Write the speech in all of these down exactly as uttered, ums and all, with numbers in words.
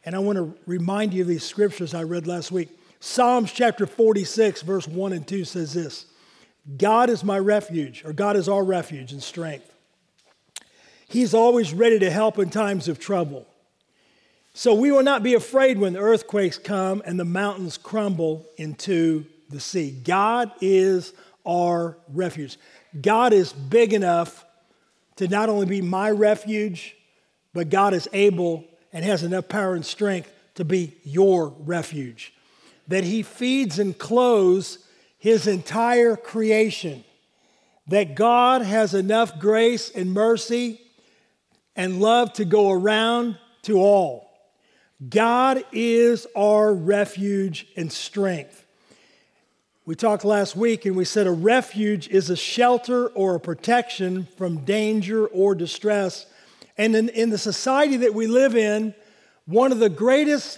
And I want to remind you of these scriptures I read last week. Psalms chapter forty-six, verse one and two says this: God is my refuge, or God is our refuge and strength. He's always ready to help in times of trouble. So we will not be afraid when the earthquakes come and the mountains crumble into the sea. God is our refuge. God is big enough to not only be my refuge, but God is able and has enough power and strength to be your refuge. That he feeds and clothes his entire creation. That God has enough grace and mercy and love to go around to all. God is our refuge and strength. We talked last week and we said a refuge is a shelter or a protection from danger or distress. And in, in the society that we live in, one of the greatest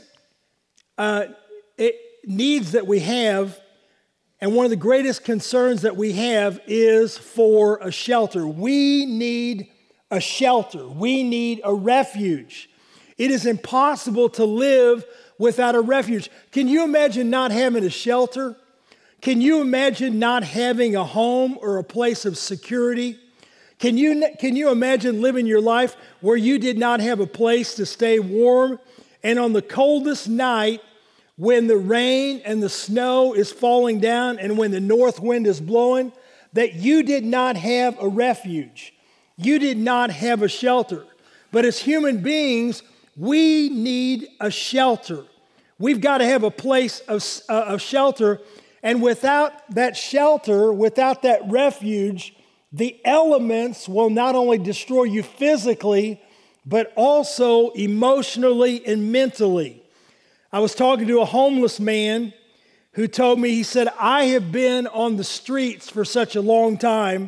uh, it, needs that we have and one of the greatest concerns that we have is for a shelter. We need a shelter. We need a refuge. It is impossible to live without a refuge. Can you imagine not having a shelter? Can you imagine not having a home or a place of security? Can you, can you imagine living your life where you did not have a place to stay warm? And on the coldest night, when the rain and the snow is falling down and when the north wind is blowing, that you did not have a refuge. You did not have a shelter. But as human beings, we need a shelter. We've got to have a place of, uh, of shelter. And without that shelter, without that refuge, the elements will not only destroy you physically, but also emotionally and mentally. I was talking to a homeless man who told me, he said, I have been on the streets for such a long time.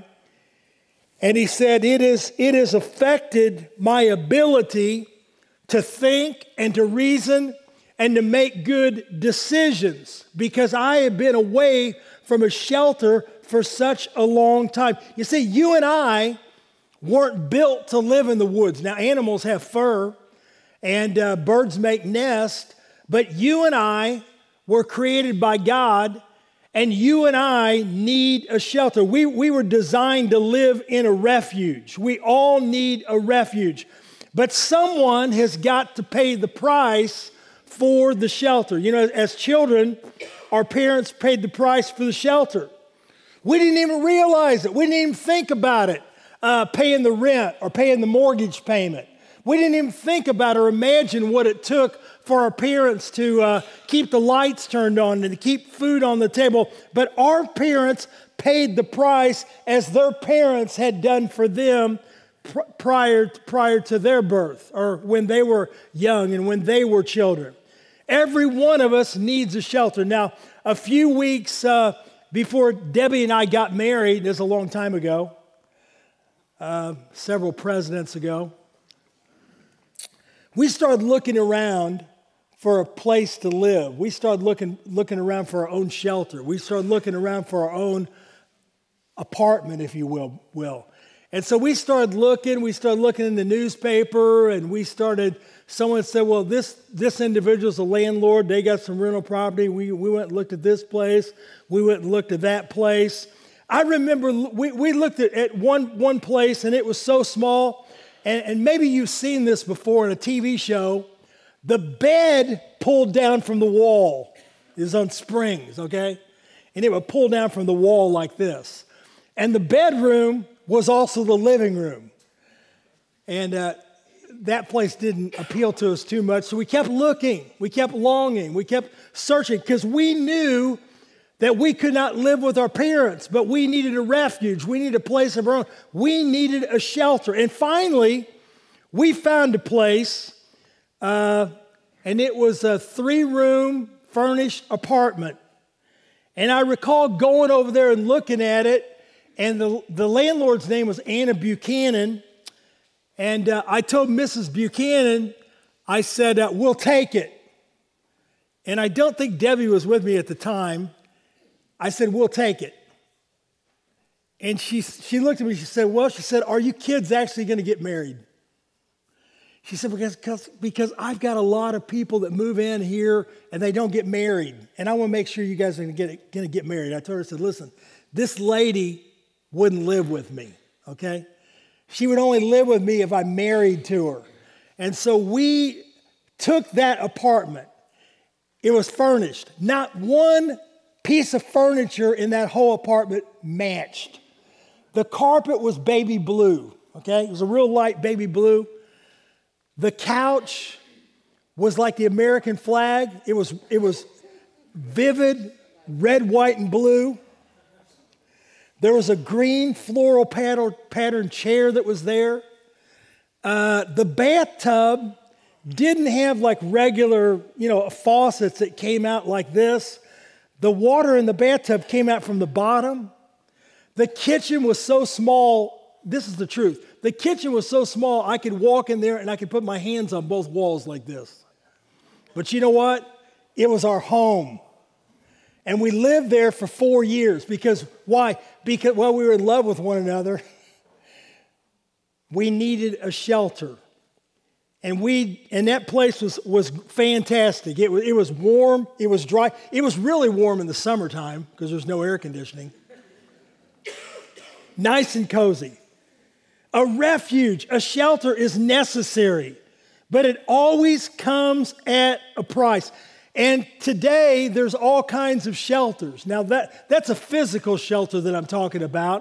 And he said, it is, it has affected my ability to think and to reason and to make good decisions because I have been away from a shelter for such a long time. You see, you and I weren't built to live in the woods. Now, animals have fur and uh, birds make nests, but you and I were created by God, and you and I need a shelter. We, we were designed to live in a refuge. We all need a refuge. But someone has got to pay the price for the shelter. You know, as children, our parents paid the price for the shelter. We didn't even realize it. We didn't even think about it, uh, paying the rent or paying the mortgage payment. We didn't even think about or imagine what it took for our parents to uh, keep the lights turned on and to keep food on the table. But our parents paid the price as their parents had done for them pr- prior, prior to their birth or when they were young and when they were children. Every one of us needs a shelter. Now, a few weeks uh, before Debbie and I got married, this is a long time ago, uh, several presidents ago, we started looking around for a place to live. We started looking, looking around for our own shelter. We started looking around for our own apartment, if you will. will. And so we started looking, we started looking in the newspaper, and we started, someone said, well, this, this individual's a landlord. They got some rental property. We, we went and looked at this place. We went and looked at that place. I remember we, we looked at, at one, one place, and it was so small. And, and maybe you've seen this before in a T V show. The bed pulled down from the wall. It was on springs, okay? And it would pull down from the wall like this. And the bedroom was also the living room. And uh, that place didn't appeal to us too much. So we kept looking. We kept longing. We kept searching because we knew that we could not live with our parents, but we needed a refuge. We needed a place of our own. We needed a shelter. And finally, we found a place, uh, and it was a three-room furnished apartment. And I recall going over there and looking at it, and the, the landlord's name was Anna Buchanan. And uh, I told Missus Buchanan, I said, uh, we'll take it. And I don't think Debbie was with me at the time. I said, we'll take it. And she she looked at me, she said, well, she said, are you kids actually going to get married? She said, because, because, because I've got a lot of people that move in here and they don't get married. And I want to make sure you guys are going to get, gonna get married. I told her, I said, listen, this lady wouldn't live with me, okay? She would only live with me if I married to her. And so we took that apartment. It was furnished. Not one piece of furniture in that whole apartment matched. The carpet was baby blue, okay? It was a real light baby blue. The couch was like the American flag. It was, it was vivid red, white, and blue. There was a green floral pattern chair that was there. Uh, the bathtub didn't have like regular, you know, faucets that came out like this. The water in the bathtub came out from the bottom. The kitchen was so small. This is the truth. The kitchen was so small, I could walk in there and I could put my hands on both walls like this. But you know what? It was our home. And we lived there for four years because, why? Because, well, we were in love with one another. We needed a shelter. And we, and that place was, was fantastic. It was, it was warm, it was dry. It was really warm in the summertime because there's no air conditioning. Nice and cozy. A refuge, a shelter is necessary, but it always comes at a price. And today, there's all kinds of shelters. Now, that, that's a physical shelter that I'm talking about,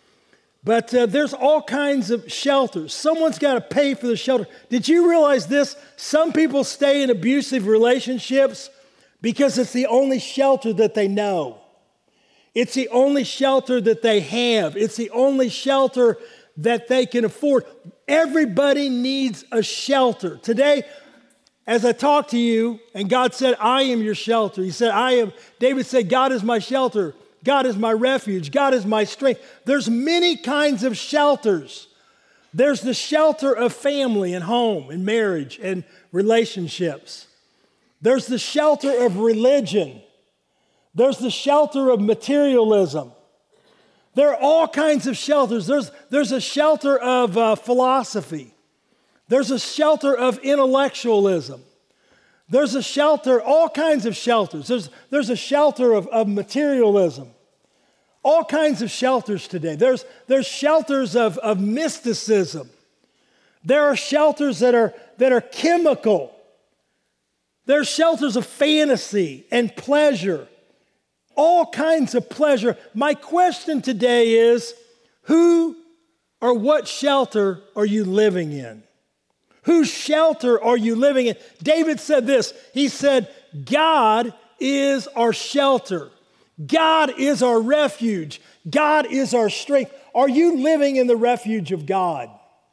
but uh, there's all kinds of shelters. Someone's got to pay for the shelter. Did you realize this? Some people stay in abusive relationships because it's the only shelter that they know. It's the only shelter that they have. It's the only shelter that they can afford. Everybody needs a shelter. Today, as I talk to you, and God said, I am your shelter. He said, I am, David said, God is my shelter. God is my refuge. God is my strength. There's many kinds of shelters. There's the shelter of family and home and marriage and relationships. There's the shelter of religion. There's the shelter of materialism. There are all kinds of shelters. There's, there's a shelter of uh, philosophy. There's a shelter of intellectualism. There's a shelter, all kinds of shelters. There's, there's a shelter of, of materialism. All kinds of shelters today. There's, there's shelters of, of mysticism. There are shelters that are, that are chemical. There are shelters of fantasy and pleasure. All kinds of pleasure. My question today is, who or what shelter are you living in? Whose shelter are you living in? David said this. He said, God is our shelter. God is our refuge. God is our strength. Are you living in the refuge of God?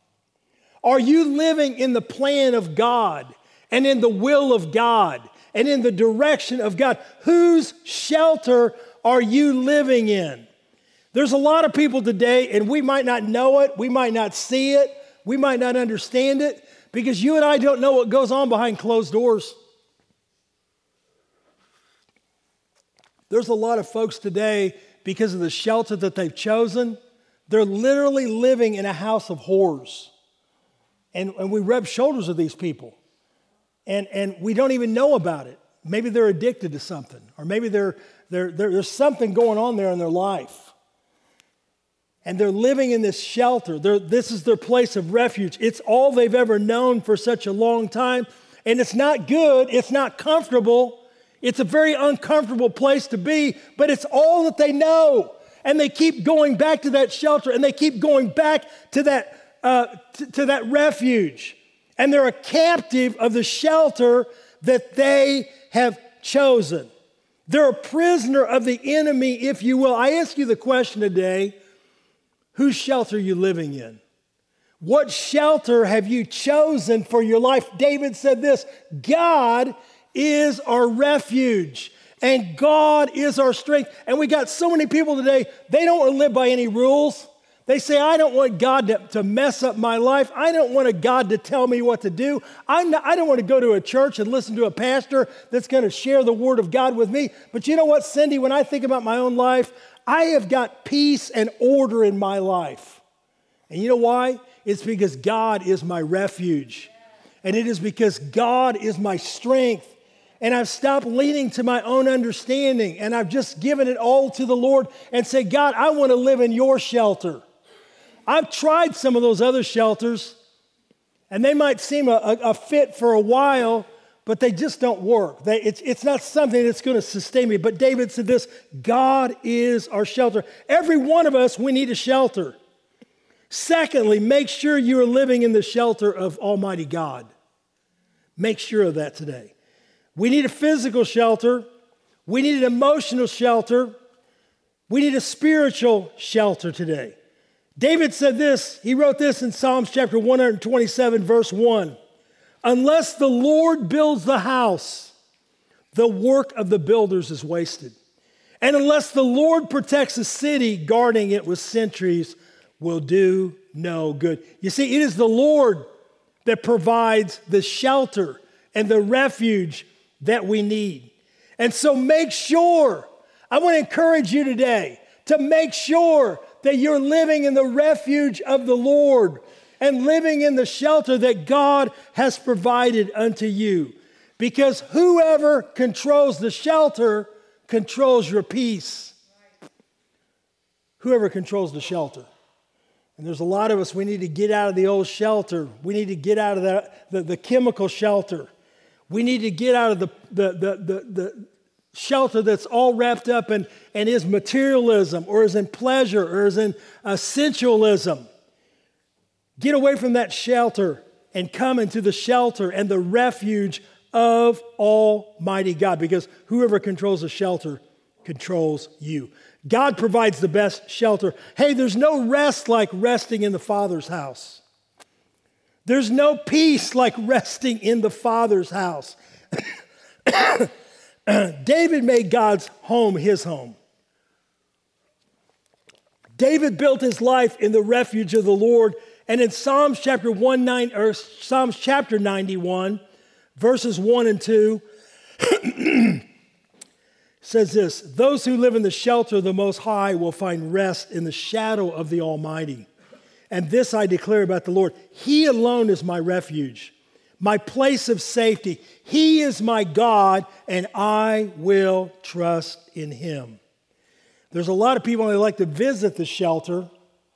Are you living in the plan of God and in the will of God and in the direction of God? Whose shelter are you living in? There's a lot of people today, and we might not know it, we might not see it, we might not understand it, because you and I don't know what goes on behind closed doors. There's a lot of folks today, because of the shelter that they've chosen, they're literally living in a house of horrors. And, and we rub shoulders with these people. And, and we don't even know about it. Maybe they're addicted to something, or maybe they're, they're, they're, there's something going on there in their life. And they're living in this shelter. They're, this is their place of refuge. It's all they've ever known for such a long time. And it's not good. It's not comfortable. It's a very uncomfortable place to be, but it's all that they know. And they keep going back to that shelter, and they keep going back to that, uh, t- to that refuge. And they're a captive of the shelter that they have chosen. They're a prisoner of the enemy, if you will. I ask you the question today, whose shelter are you living in? What shelter have you chosen for your life? David said this, God is our refuge and God is our strength. And we got so many people today, they don't want to live by any rules. They say, I don't want God to, to mess up my life. I don't want a God to tell me what to do. I'm not, I don't want to go to a church and listen to a pastor that's going to share the word of God with me. But you know what, Cindy, when I think about my own life, I have got peace and order in my life. And you know why? It's because God is my refuge. And it is because God is my strength. And I've stopped leaning to my own understanding. And I've just given it all to the Lord and said, God, I want to live in your shelter. I've tried some of those other shelters, and they might seem a, a, a fit for a while, but they just don't work. They, it's, it's not something that's going to sustain me. But David said this, God is our shelter. Every one of us, we need a shelter. Secondly, make sure you are living in the shelter of Almighty God. Make sure of that today. We need a physical shelter. We need an emotional shelter. We need a spiritual shelter today. David said this, he wrote this in Psalms chapter one twenty-seven, verse one. Unless the Lord builds the house, the work of the builders is wasted. And unless the Lord protects a city, guarding it with sentries will do no good. You see, it is the Lord that provides the shelter and the refuge that we need. And so make sure, I want to encourage you today to make sure that you're living in the refuge of the Lord and living in the shelter that God has provided unto you. Because whoever controls the shelter controls your peace. Whoever controls the shelter. And there's a lot of us, we need to get out of the old shelter. We need to get out of the, the, the chemical shelter. We need to get out of the, the, the, the, the shelter that's all wrapped up in and is materialism or is in pleasure or is in uh, sensualism. Get away from that shelter and come into the shelter and the refuge of Almighty God, because whoever controls the shelter controls you. God provides the best shelter. Hey, there's no rest like resting in the Father's house. There's no peace like resting in the Father's house. David made God's home his home. David built his life in the refuge of the Lord. And in Psalms chapter one nine or Psalms chapter ninety-one, verses one and two, says this: those who live in the shelter of the Most High will find rest in the shadow of the Almighty. And this I declare about the Lord: He alone is my refuge, my place of safety. He is my God, and I will trust in Him. There's a lot of people that like to visit the shelter.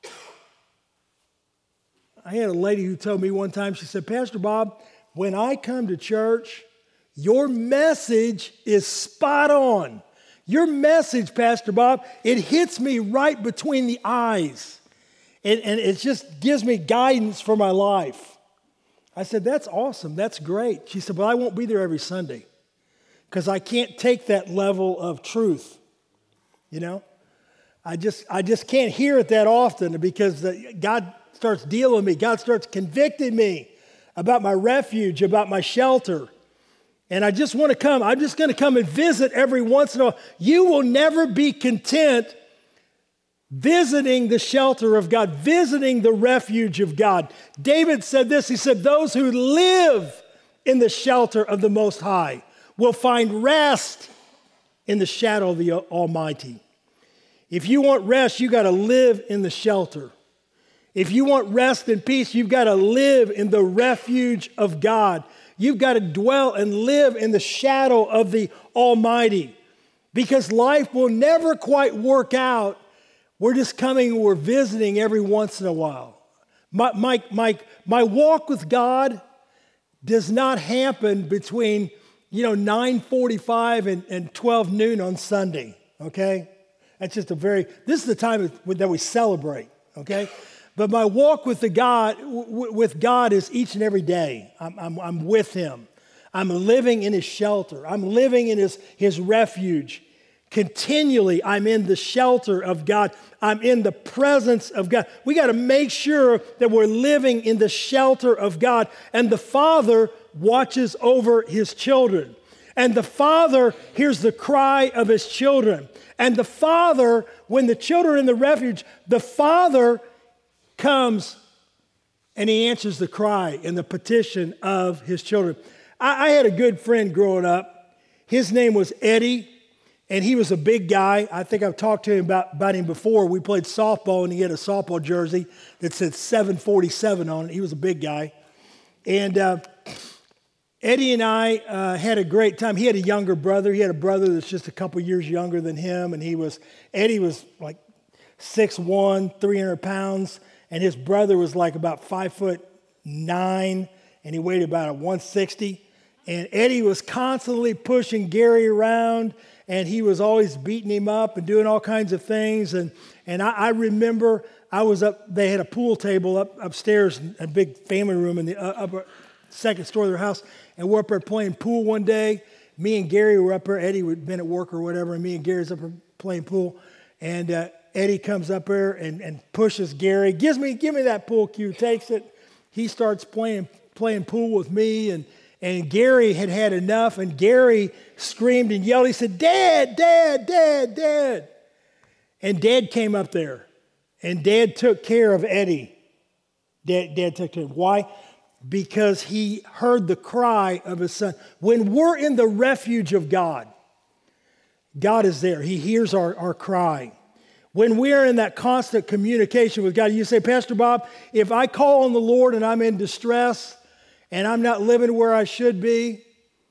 I had a lady who told me one time, she said, Pastor Bob, when I come to church, your message is spot on. Your message, Pastor Bob, it hits me right between the eyes. And, and it just gives me guidance for my life. I said, that's awesome. That's great. She said, but I won't be there every Sunday because I can't take that level of truth. You know, I just, I just can't hear it that often because the, God starts dealing with me. God starts convicting me about my refuge, about my shelter. And I just want to come. I'm just going to come and visit every once in a while. You will never be content visiting the shelter of God, visiting the refuge of God. David said this. He said, those who live in the shelter of the Most High will find rest in the shadow of the Almighty. If you want rest, you got to live in the shelter. If you want rest and peace, you've got to live in the refuge of God. You've got to dwell and live in the shadow of the Almighty, because life will never quite work out. We're just coming, we're visiting every once in a while. My, my, my, my walk with God does not happen between, you know, nine forty-five and, and twelve noon on Sunday, okay? That's just a very, this is the time that we celebrate, okay? But my walk with the God, with God is each and every day. I'm, I'm, I'm with Him. I'm living in His shelter. I'm living in His, His refuge. Continually, I'm in the shelter of God. I'm in the presence of God. We got to make sure that we're living in the shelter of God. And the Father watches over His children. And the Father hears the cry of His children. And the Father, when the children are in the refuge, the Father comes and He answers the cry and the petition of His children. I, I had a good friend growing up. His name was Eddie, and he was a big guy. I think I've talked to him about, about him before. We played softball, and he had a softball jersey that said seven forty-seven on it. He was a big guy. And uh, Eddie and I uh, had a great time. He had a younger brother. He had a brother that's just a couple years younger than him. And he was, Eddie was like six one, three hundred pounds. And his brother was like about five foot nine. And he weighed about one sixty. And Eddie was constantly pushing Gary around. And he was always beating him up and doing all kinds of things. And, and I, I remember I was up, they had a pool table up upstairs, a big family room in the uh, upper second story of their house. And we're up there playing pool one day. Me and Gary were up there. Eddie had been at work or whatever, and me and Gary's up there playing pool. And uh, Eddie comes up there and, and pushes Gary. Gives me, give me that pool cue. Takes it. He starts playing playing pool with me, and and Gary had had enough. And Gary screamed and yelled. He said, "Dad, Dad, Dad, Dad!" And Dad came up there, and Dad took care of Eddie. Dad, Dad took care of him. Why? Because he heard the cry of his son. When we're in the refuge of God, God is there. He hears our, our cry. When we're in that constant communication with God, you say, "Pastor Bob, if I call on the Lord and I'm in distress and I'm not living where I should be,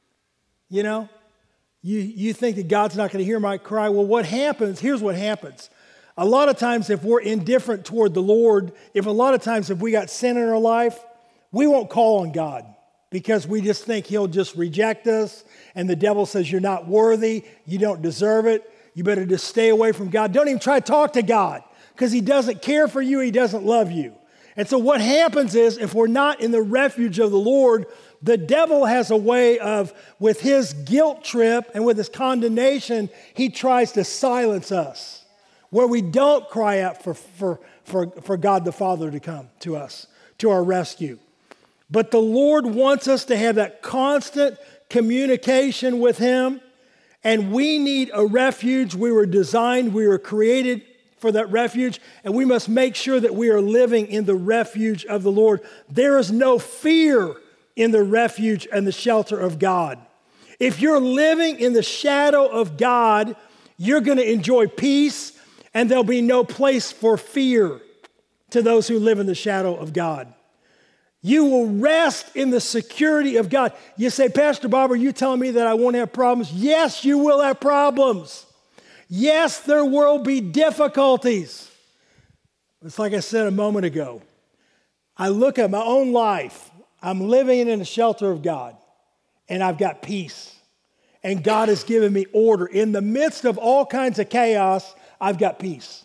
you know, you, you think that God's not going to hear my cry." Well, what happens, here's what happens. A lot of times if we're indifferent toward the Lord, if a lot of times if we got sin in our life, we won't call on God because we just think he'll just reject us. And the devil says, "You're not worthy. You don't deserve it. You better just stay away from God. Don't even try to talk to God because he doesn't care for you. He doesn't love you." And so what happens is if we're not in the refuge of the Lord, the devil has a way of, with his guilt trip and with his condemnation, he tries to silence us where we don't cry out for, for, for, for God the Father to come to us, to our rescue. But the Lord wants us to have that constant communication with him, and we need a refuge. We were designed, we were created for that refuge, and we must make sure that we are living in the refuge of the Lord. There is no fear in the refuge and the shelter of God. If you're living in the shadow of God, you're going to enjoy peace, and there'll be no place for fear to those who live in the shadow of God. You will rest in the security of God. You say, "Pastor Bob, are you telling me that I won't have problems?" Yes, you will have problems. Yes, there will be difficulties. It's like I said a moment ago. I look at my own life. I'm living in the shelter of God, and I've got peace. And God has given me order. In the midst of all kinds of chaos, I've got peace.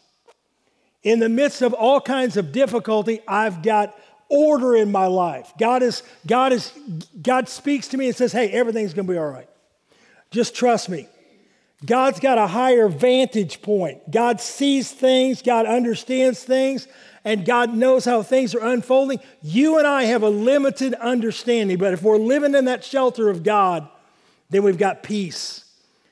In the midst of all kinds of difficulty, I've got order in my life. God is, God is, God speaks to me and says, "Hey, everything's going to be all right. Just trust me." God's got a higher vantage point. God sees things, God understands things, and God knows how things are unfolding. You and I have a limited understanding, but if we're living in that shelter of God, then we've got peace.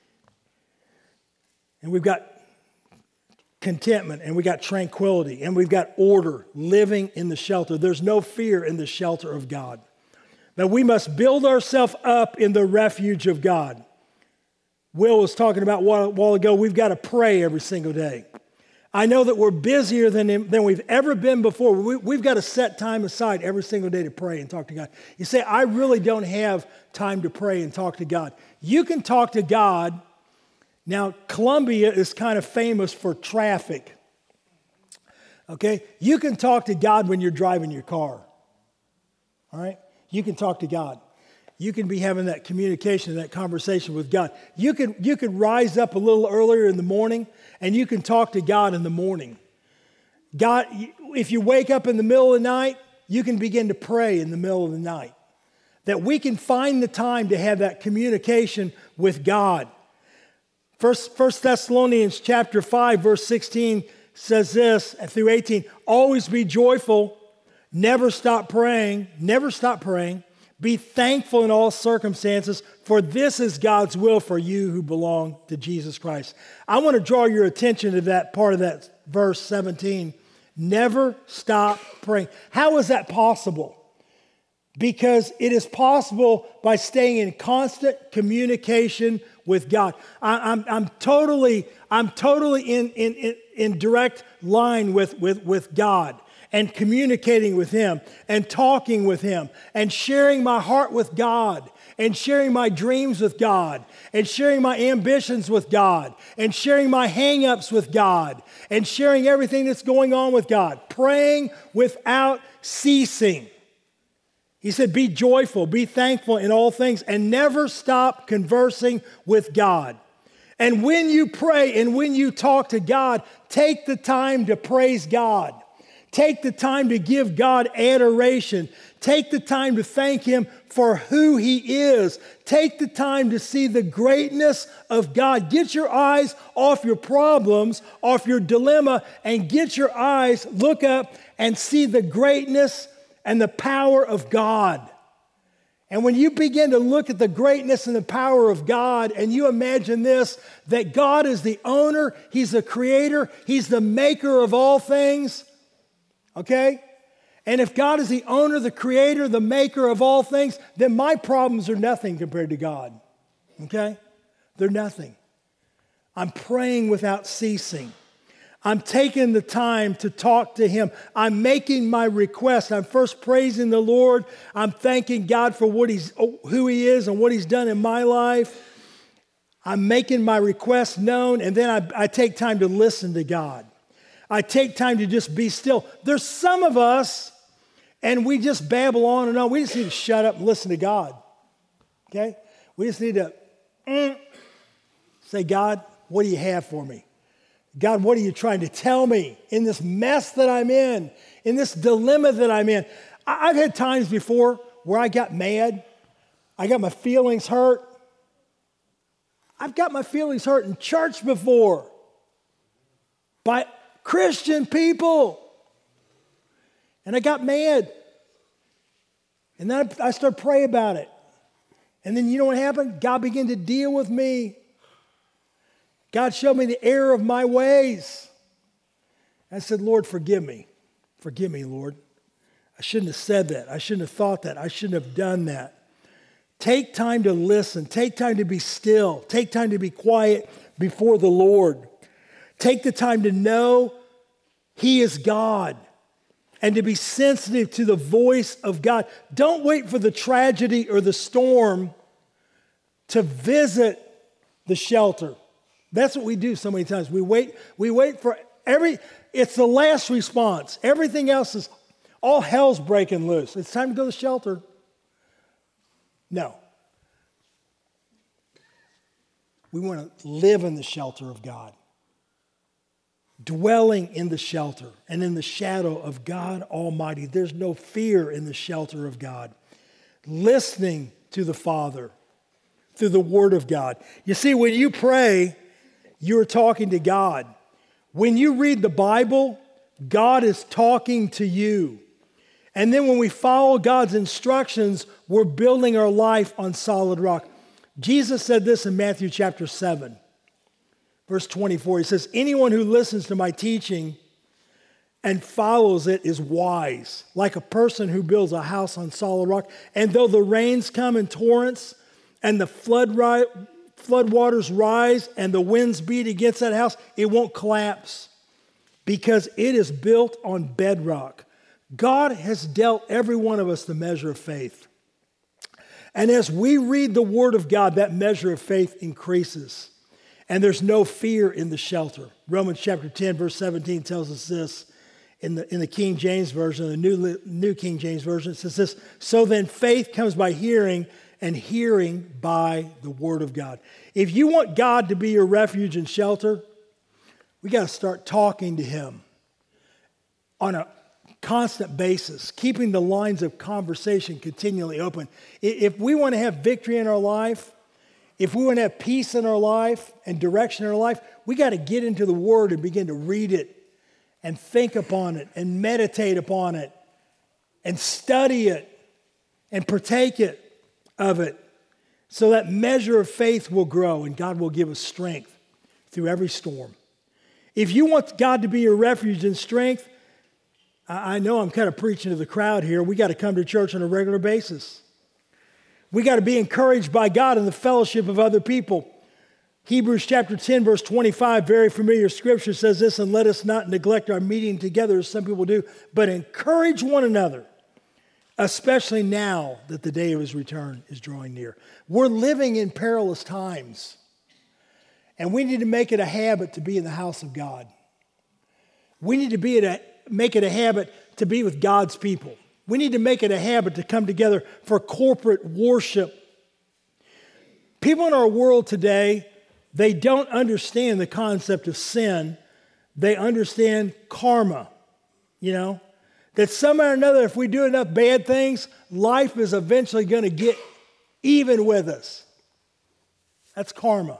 And we've got contentment, and we got tranquility, and we've got order living in the shelter. There's no fear in the shelter of God. Now we must build ourselves up in the refuge of God. Will was talking about a while, while ago, we've got to pray every single day. I know that we're busier than, than we've ever been before. We, we've got to set time aside every single day to pray and talk to God. You say, "I really don't have time to pray and talk to God." You can talk to God. Now, Columbia is kind of famous for traffic. Okay? You can talk to God when you're driving your car. All right? You can talk to God. You can be having that communication, that conversation with God. You can, you can rise up a little earlier in the morning, and you can talk to God in the morning. God, if you wake up in the middle of the night, you can begin to pray in the middle of the night. That we can find the time to have that communication with God. First, First Thessalonians chapter five, verse sixteen says this through eighteen, "Always be joyful, never stop praying, never stop praying. Be thankful in all circumstances, for this is God's will for you who belong to Jesus Christ." I want to draw your attention to that part of that verse seventeen. Never stop praying. How is that possible? Because it is possible by staying in constant communication with God. I, I'm, I'm totally, I'm totally in, in, in, in direct line with, with, with God, and communicating with Him, and talking with Him, and sharing my heart with God, and sharing my dreams with God and sharing my ambitions with God and sharing my hang-ups with God and sharing everything that's going on with God. Praying without ceasing. He said, be joyful, be thankful in all things, and never stop conversing with God. And when you pray and when you talk to God, take the time to praise God. Take the time to give God adoration. Take the time to thank Him for who He is. Take the time to see the greatness of God. Get your eyes off your problems, off your dilemma, and get your eyes, look up and see the greatness and the power of God. And when you begin to look at the greatness and the power of God, and you imagine this, that God is the owner, He's the creator, He's the maker of all things, okay? And if God is the owner, the creator, the maker of all things, then my problems are nothing compared to God, okay? They're nothing. I'm praying without ceasing. I'm taking the time to talk to Him. I'm making my request. I'm first praising the Lord. I'm thanking God for what He's, who He is and what He's done in my life. I'm making my request known, and then I, I take time to listen to God. I take time to just be still. There's some of us, and we just babble on and on. We just need to shut up and listen to God, okay? We just need to mm, say, God, what do you have for me? God, what are you trying to tell me in this mess that I'm in, in this dilemma that I'm in? I've had times before where I got mad. I got my feelings hurt. I've got my feelings hurt in church before by Christian people. And I got mad. And then I started praying about it. And then you know what happened? God began to deal with me. God showed me the error of my ways. I said, Lord, forgive me. Forgive me, Lord. I shouldn't have said that. I shouldn't have thought that. I shouldn't have done that. Take time to listen. Take time to be still. Take time to be quiet before the Lord. Take the time to know He is God and to be sensitive to the voice of God. Don't wait for the tragedy or the storm to visit the shelter. That's what we do so many times. We wait, we wait for every, it's the last response. Everything else is, all hell's breaking loose. It's time to go to the shelter. No. We want to live in the shelter of God. Dwelling in the shelter and in the shadow of God Almighty. There's no fear in the shelter of God. Listening to the Father through the Word of God. You see, when you pray, you're talking to God. When you read the Bible, God is talking to you. And then when we follow God's instructions, we're building our life on solid rock. Jesus said this in Matthew chapter seven, verse twenty-four. He says, anyone who listens to my teaching and follows it is wise, like a person who builds a house on solid rock. And though the rains come in torrents and the flood ri- floodwaters rise and the winds beat against that house, it won't collapse because it is built on bedrock. God has dealt every one of us the measure of faith. And as we read the Word of God, that measure of faith increases. And there's no fear in the shelter. Romans chapter ten, verse seventeen tells us this in the, in the King James Version, the New, New King James Version. It says this, so then faith comes by hearing, and hearing by the Word of God. If you want God to be your refuge and shelter, we got to start talking to Him on a constant basis, keeping the lines of conversation continually open. If we want to have victory in our life, if we want to have peace in our life and direction in our life, we got to get into the Word and begin to read it and think upon it and meditate upon it and study it and partake it of it, so that measure of faith will grow and God will give us strength through every storm. If you want God to be your refuge and strength, I know I'm kind of preaching to the crowd here. We got to come to church on a regular basis. We got to be encouraged by God in the fellowship of other people. Hebrews chapter ten, verse twenty-five, very familiar scripture, says this, and let us not neglect our meeting together as some people do, but encourage one another especially now that the day of his return is drawing near. We're living in perilous times, and we need to make it a habit to be in the house of God. We need to be at a, make it a habit to be with God's people. We need to make it a habit to come together for corporate worship. People in our world today, they don't understand the concept of sin. They understand karma, you know, that somehow or another, if we do enough bad things, life is eventually going to get even with us. That's karma.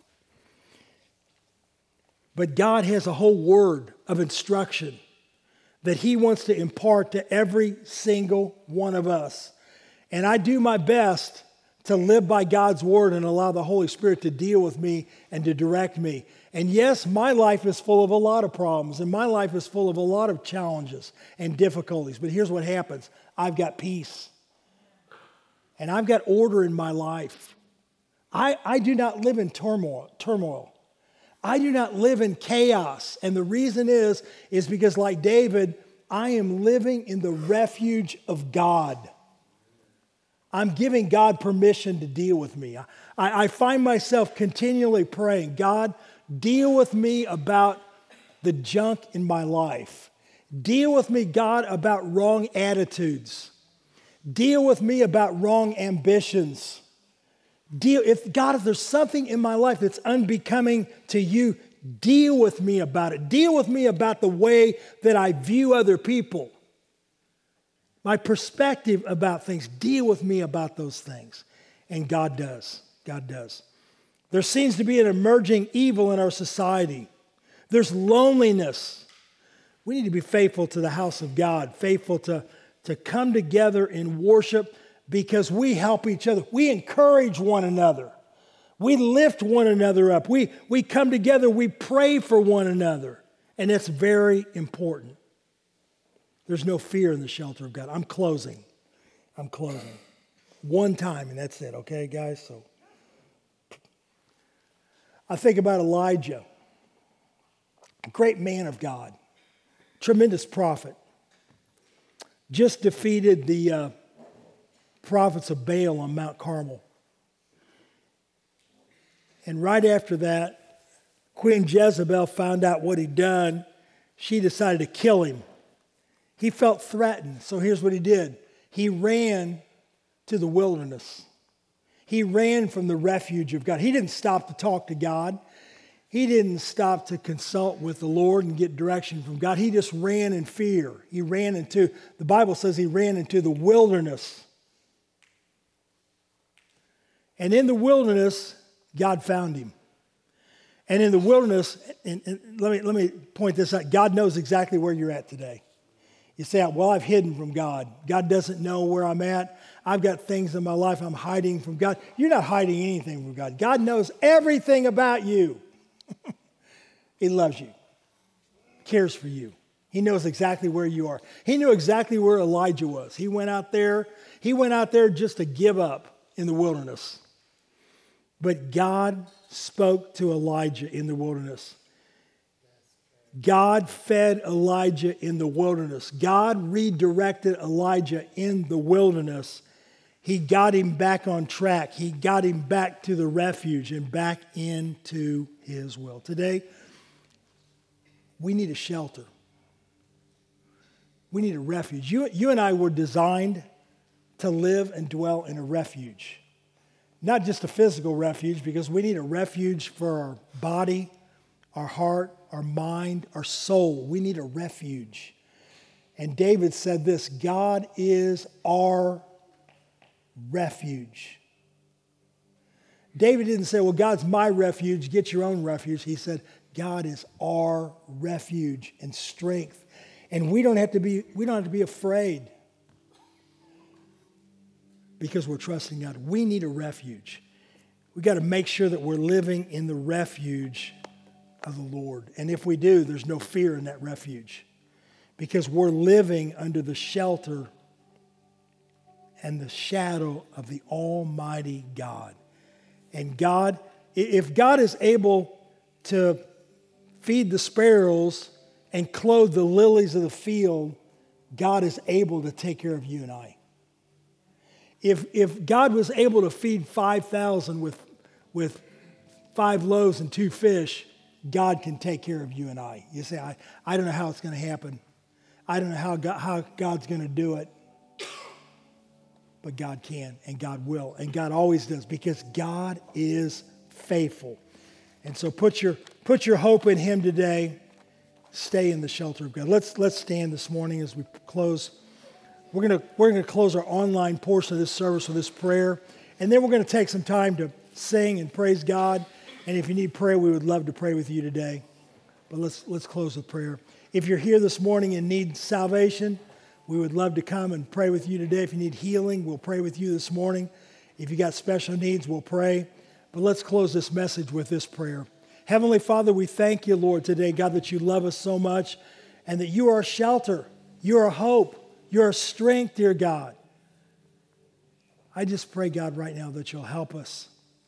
But God has a whole word of instruction that he wants to impart to every single one of us. And I do my best to live by God's word and allow the Holy Spirit to deal with me and to direct me. And yes, my life is full of a lot of problems, and my life is full of a lot of challenges and difficulties. But here's what happens. I've got peace. And I've got order in my life. I, I do not live in turmoil, turmoil. I do not live in chaos. And the reason is, is because like David, I am living in the refuge of God. I'm giving God permission to deal with me. I, I find myself continually praying, God, deal with me about the junk in my life. Deal with me, God, about wrong attitudes. Deal with me about wrong ambitions. Deal, if God, if there's something in my life that's unbecoming to you, deal with me about it. Deal with me about the way that I view other people. My perspective about things. Deal with me about those things. And God does. God does. There seems to be an emerging evil in our society. There's loneliness. We need to be faithful to the house of God, faithful to, to come together in worship because we help each other. We encourage one another. We lift one another up. We, we come together, we pray for one another. And it's very important. There's no fear in the shelter of God. I'm closing. I'm closing. One time, and that's it, okay, guys? So I think about Elijah, a great man of God, tremendous prophet, just defeated the uh, prophets of Baal on Mount Carmel. And right after that, Queen Jezebel found out what he'd done. She decided to kill him. He felt threatened, so here's what he did. He ran to the wilderness. He ran from the refuge of God. He didn't stop to talk to God. He didn't stop to consult with the Lord and get direction from God. He just ran in fear. He ran into, the Bible says he ran into the wilderness. And in the wilderness, God found him. And in the wilderness, and, and let me, let me point this out, God knows exactly where you're at today. You say, well, I've hidden from God. God doesn't know where I'm at. I've got things in my life I'm hiding from God. You're not hiding anything from God. God knows everything about you. He loves you, cares for you. He knows exactly where you are. He knew exactly where Elijah was. He went out there. He went out there just to give up in the wilderness. But God spoke to Elijah in the wilderness. God fed Elijah in the wilderness. God redirected Elijah in the wilderness. He got him back on track. He got him back to the refuge and back into his will. Today, we need a shelter. We need a refuge. You, you and I were designed to live and dwell in a refuge. Not just a physical refuge, because we need a refuge for our body, our heart, our mind, our soul. We need a refuge. And David said this, God is our refuge. David didn't say, well, God's my refuge, get your own refuge. He said, God is our refuge and strength. And we don't have to be, we don't have to be afraid because we're trusting God. We need a refuge. We've got to make sure that we're living in the refuge of the Lord. And if we do, there's no fear in that refuge because we're living under the shelter and the shadow of the Almighty God. And God, if God is able to feed the sparrows and clothe the lilies of the field, God is able to take care of you and I. If, if God was able to feed five thousand with, with five loaves and two fish, God can take care of you and I. You say, I, I don't know how it's going to happen. I don't know how, God, how God's going to do it. But God can, and God will, and God always does, because God is faithful. And so put your, put your hope in him today. Stay in the shelter of God. Let's, let's stand this morning as we close. We're going to we're going to close our online portion of this service with this prayer, and then we're going to take some time to sing and praise God. And if you need prayer, we would love to pray with you today. But let's let's close with prayer. If you're here this morning and need salvation, we would love to come and pray with you today. If you need healing, we'll pray with you this morning. If you got special needs, we'll pray. But let's close this message with this prayer. Heavenly Father, we thank you, Lord, today, God, that you love us so much and that you are a shelter. You are a hope. You're a strength, dear God. I just pray, God, right now that you'll help us.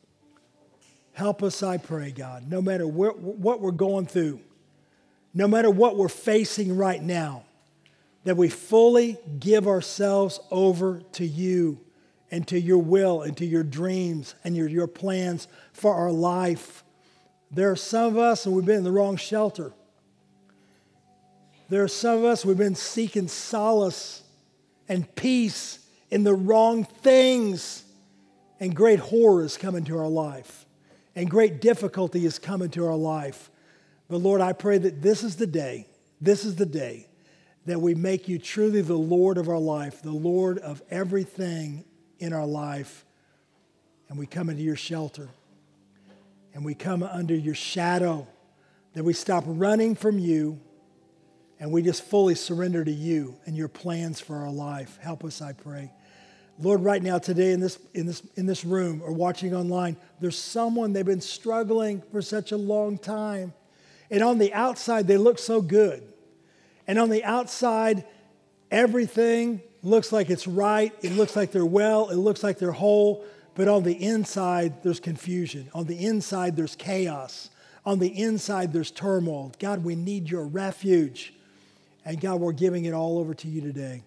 Help us, I pray, God, no matter where, what we're going through, no matter what we're facing right now, that we fully give ourselves over to you and to your will and to your dreams and your, your plans for our life. There are some of us, and we've been in the wrong shelter. There are some of us, we've been seeking solace and peace in the wrong things. And great horror has come into our life. And great difficulty has come into our life. But Lord, I pray that this is the day, this is the day that we make you truly the Lord of our life, the Lord of everything in our life. And we come into your shelter. And we come under your shadow. That we stop running from you. And we just fully surrender to you and your plans for our life. Help us, I pray. Lord, right now, today in this, in this, in this room or watching online, there's someone, they've been struggling for such a long time. And on the outside, they look so good. And on the outside, everything looks like it's right. It looks like they're well. It looks like they're whole. But on the inside, there's confusion. On the inside, there's chaos. On the inside, there's turmoil. God, we need your refuge. And God, we're giving it all over to you today.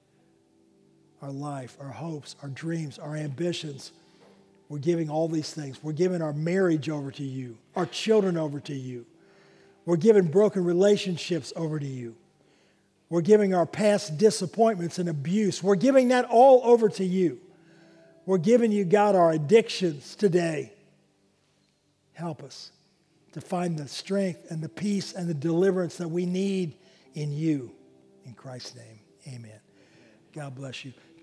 Our life, our hopes, our dreams, our ambitions. We're giving all these things. We're giving our marriage over to you, our children over to you. We're giving broken relationships over to you. We're giving our past disappointments and abuse. We're giving that all over to you. We're giving you, God, our addictions today. Help us to find the strength and the peace and the deliverance that we need in you. In Christ's name, amen. God bless you.